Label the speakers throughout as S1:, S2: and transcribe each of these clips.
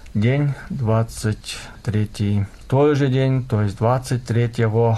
S1: День 23. Той же день, то есть 23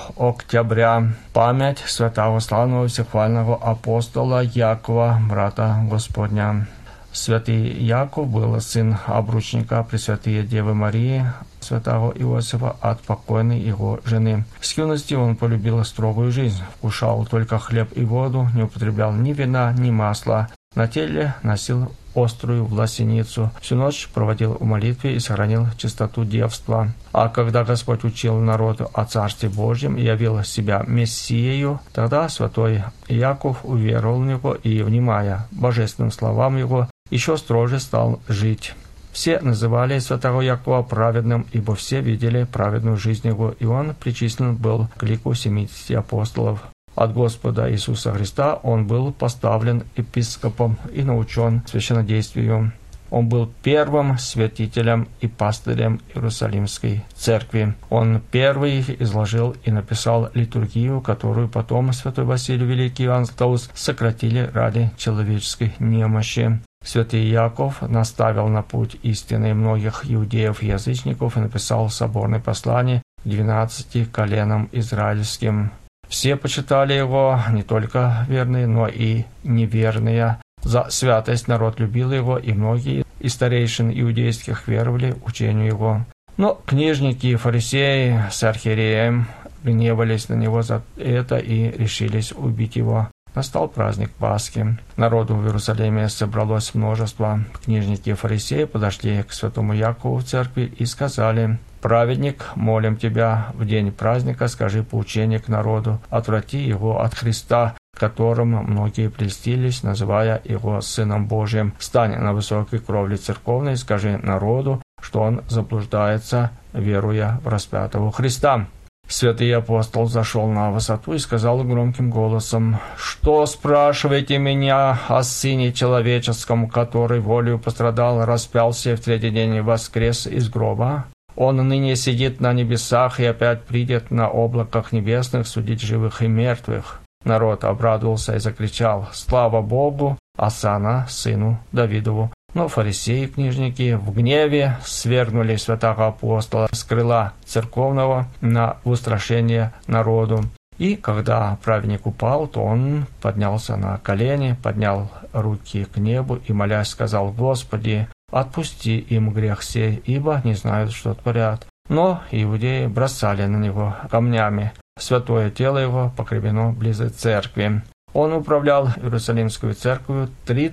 S1: октября, память святого славного всехвального апостола Якова, брата Господня. Святый Яков был сын обручника Пресвятые Девы Марии, святого Иосифа, от покойной его жены. С юности он полюбил строгую жизнь, вкушал только хлеб и воду, не употреблял ни вина, ни масла. На теле носил острую власеницу, всю ночь проводил в молитве и сохранил чистоту девства. А когда Господь учил народ о Царстве Божьем и явил себя Мессиею, тогда святой Яков уверовал в Него и, внимая божественным словам Его, еще строже стал жить. Все называли святого Якова праведным, ибо все видели праведную жизнь его, и он причислен был к лику 70 апостолов. От Господа Иисуса Христа он был поставлен епископом и научен священнодействию. Он был первым святителем и пастырем Иерусалимской церкви. Он первый изложил и написал литургию, которую потом святой Василий Великий и Иоанн Златоуст сократили ради человеческой немощи. Святый Яков наставил на путь истины многих иудеев и язычников и написал соборное послание к 12 коленам израильским. Все почитали его, не только верные, но и неверные. За святость народ любил его, и многие из старейшин иудейских веровали учению его. Но книжники и фарисеи с архиереем гневались на него за это и решились убить его. Настал праздник Пасхи. Народу в Иерусалиме собралось множество. Книжники и фарисеи подошли к святому Якову в церкви и сказали: «Праведник, молим тебя, в день праздника скажи поучение к народу, отврати его от Христа, которым многие прельстились, называя его Сыном Божиим. Стань на высокой кровле церковной, скажи народу, что он заблуждается, веруя в распятого Христа». Святый апостол зашел на высоту и сказал громким голосом: «Что спрашиваете меня о Сыне Человеческом, который волею пострадал, распялся и в третий день воскрес из гроба? Он ныне сидит на небесах и опять придет на облаках небесных судить живых и мертвых». Народ обрадовался и закричал: «Слава Богу, Осанна, сыну Давидову!» Но фарисеи и книжники в гневе свергнули святого апостола с крыла церковного на устрашение народу. И когда праведник упал, то он поднялся на колени, поднял руки к небу и, молясь, сказал: «Господи, отпусти им грех сей, ибо не знают, что творят». Но иудеи бросали на него камнями. Святое тело его погребено близ церкви. Он управлял Иерусалимскую церковью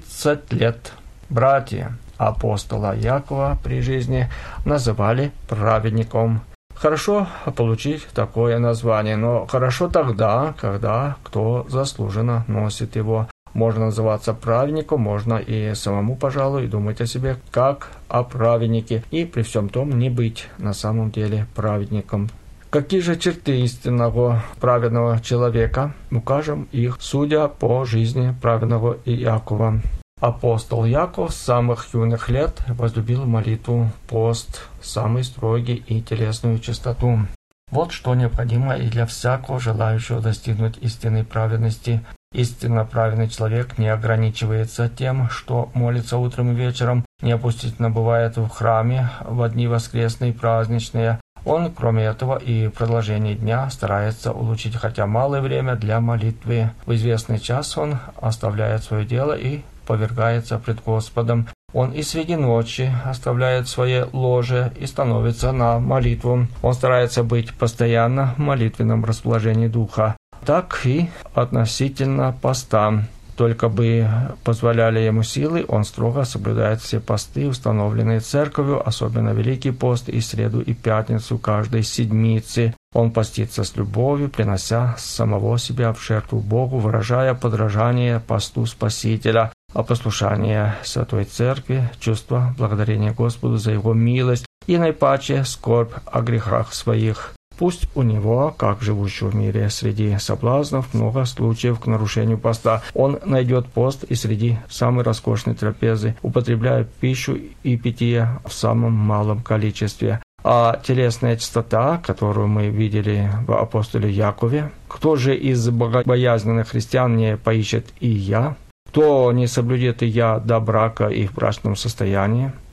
S1: 30 лет. Братья апостола Якова при жизни называли праведником. Хорошо получить такое название, но хорошо тогда, когда кто заслуженно носит его. Можно называться праведником, можно и самому, пожалуй, думать о себе как о праведнике, и при всем том не быть на самом деле праведником. Какие же черты истинного праведного человека? Укажем их, судя по жизни праведного Иакова. Апостол Яков с самых юных лет возлюбил молитву, пост, самый строгий и телесную чистоту. Вот что необходимо и для всякого желающего достигнуть истинной праведности. Истинно праведный человек не ограничивается тем, что молится утром и вечером, не опустительно бывает в храме в дни воскресные и праздничные. Он, кроме этого, и в продолжении дня старается улучшить хотя малое время для молитвы. В известный час он оставляет свое дело и повергается пред Господом. Он и среди ночи оставляет свое ложе и становится на молитву. Он старается быть постоянно в молитвенном расположении духа. Так и относительно поста. Только бы позволяли ему силы, он строго соблюдает все посты, установленные церковью, особенно Великий пост и среду и пятницу каждой седмицы. Он постится с любовью, принося самого себя в жертву Богу, выражая подражание посту Спасителя, а послушание Святой Церкви, чувство благодарения Господу за Его милость и наипаче скорбь о грехах своих. Пусть у него, как живущего в мире среди соблазнов, много случаев к нарушению поста. Он найдет пост и среди самой роскошной трапезы, употребляя пищу и питье в самом малом количестве. А телесная чистота, которую мы видели в апостоле Якове, кто же из богобоязненных христиан не поищет и я? Кто не соблюдет и я до брака и в брачном состоянии?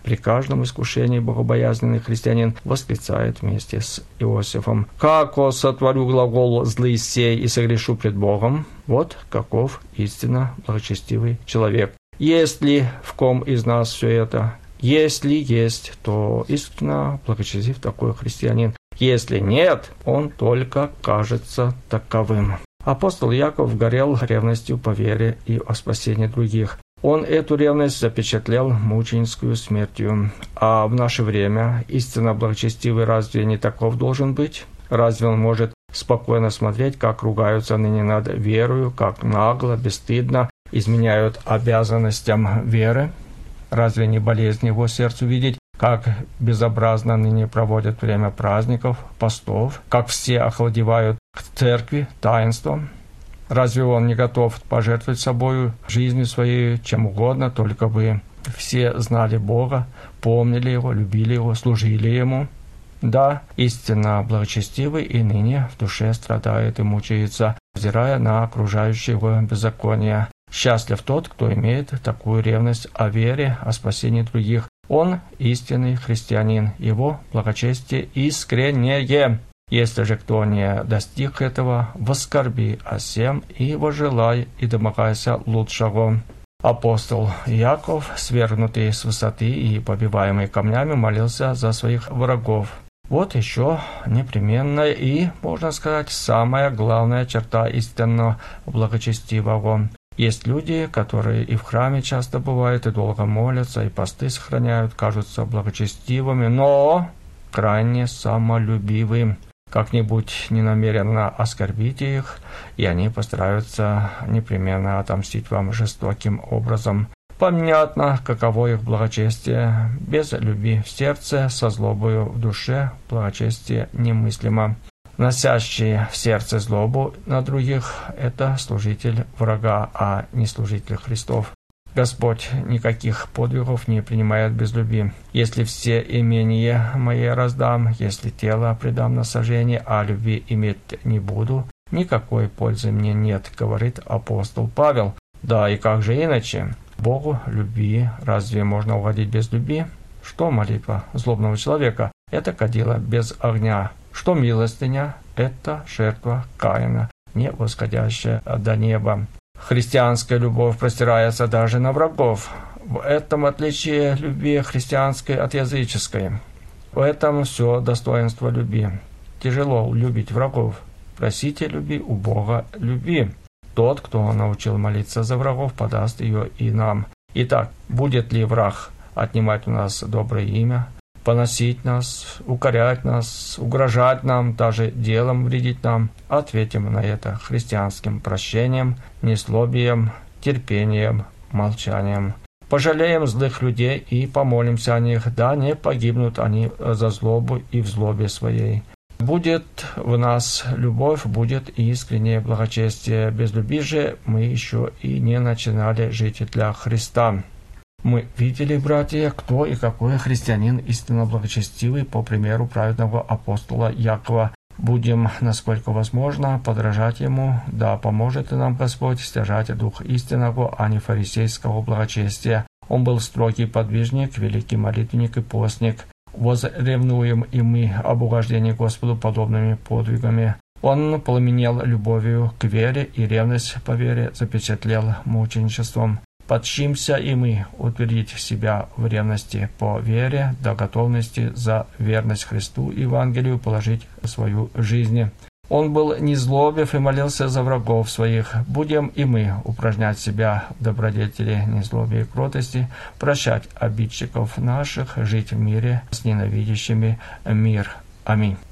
S1: При каждом искушении богобоязненный христианин восклицает вместе с Иосифом: «Како сотворю глагол злый сей и согрешу пред Богом». Вот каков истинно благочестивый человек. Есть ли в ком из нас все это? Если есть, то истинно благочестив такой христианин. Если нет, он только кажется таковым. Апостол Яков горел ревностью по вере и о спасении других. Он эту ревность запечатлел мученическую смертью. А в наше время истинно благочестивый разве не таков должен быть? Разве он может спокойно смотреть, как ругаются ныне над верою, как нагло, бесстыдно изменяют обязанностям веры? Разве не болезнь его сердцу видеть, как безобразно ныне проводят время праздников, постов, как все охладевают к церкви, таинствам? Разве он не готов пожертвовать собою, жизнью своей, чем угодно, только бы все знали Бога, помнили Его, любили Его, служили Ему? Да, истинно благочестивый и ныне в душе страдает и мучается, взирая на окружающее его беззаконие. Счастлив тот, кто имеет такую ревность о вере, о спасении других. Он истинный христианин, его благочестие искреннее. Если же кто не достиг этого, воскорби о сем и возжелай и домогайся лучшего. Апостол Яков, свергнутый с высоты и побиваемый камнями, молился за своих врагов. Вот еще непременная и, можно сказать, самая главная черта истинного благочестивого. Есть люди, которые и в храме часто бывают, и долго молятся, и посты сохраняют, кажутся благочестивыми, но крайне самолюбивы. Как-нибудь ненамеренно оскорбите их, и они постараются непременно отомстить вам жестоким образом. Понятно, каково их благочестие. Без любви в сердце, со злобою в душе, благочестие немыслимо. Носящий в сердце злобу на других – это служитель врага, а не служитель Христов. Господь никаких подвигов не принимает без любви. «Если все имения мои раздам, если тело предам на сожжение, а любви иметь не буду, никакой пользы мне нет», говорит апостол Павел. Да и как же иначе? Богу любви разве можно угодить без любви? Что молитва злобного человека? Это кадило без огня. Что милостыня? Это жертва Каина, не восходящая до неба. Христианская любовь простирается даже на врагов. В этом отличие любви христианской от языческой. В этом все достоинство любви. Тяжело любить врагов. Просите любви у Бога любви. Тот, кто научил молиться за врагов, подаст ее и нам. Итак, будет ли враг отнимать у нас доброе имя, поносить нас, укорять нас, угрожать нам, даже делом вредить нам? Ответим на это христианским прощением, неслобием, терпением, молчанием. Пожалеем злых людей и помолимся о них, да не погибнут они за злобу и в злобе своей. Будет в нас любовь, будет и искреннее благочестие. Без любви же мы еще и не начинали жить для Христа. Мы видели, братья, кто и какой христианин истинно благочестивый по примеру праведного апостола Якова. Будем, насколько возможно, подражать ему, да поможет и нам Господь стяжать дух истинного, а не фарисейского благочестия. Он был строгий подвижник, великий молитвенник и постник. Возревнуем и мы об угождении Господу подобными подвигами. Он пламенел любовью к вере, и ревность по вере запечатлел мученичеством. Подчимся и мы утвердить себя в ревности по вере, до готовности за верность Христу и Евангелию положить свою жизнь. Он был незлобив и молился за врагов своих. Будем и мы упражнять себя в добродетели, незлобии и кротости, прощать обидчиков наших, жить в мире с ненавидящими мир. Аминь.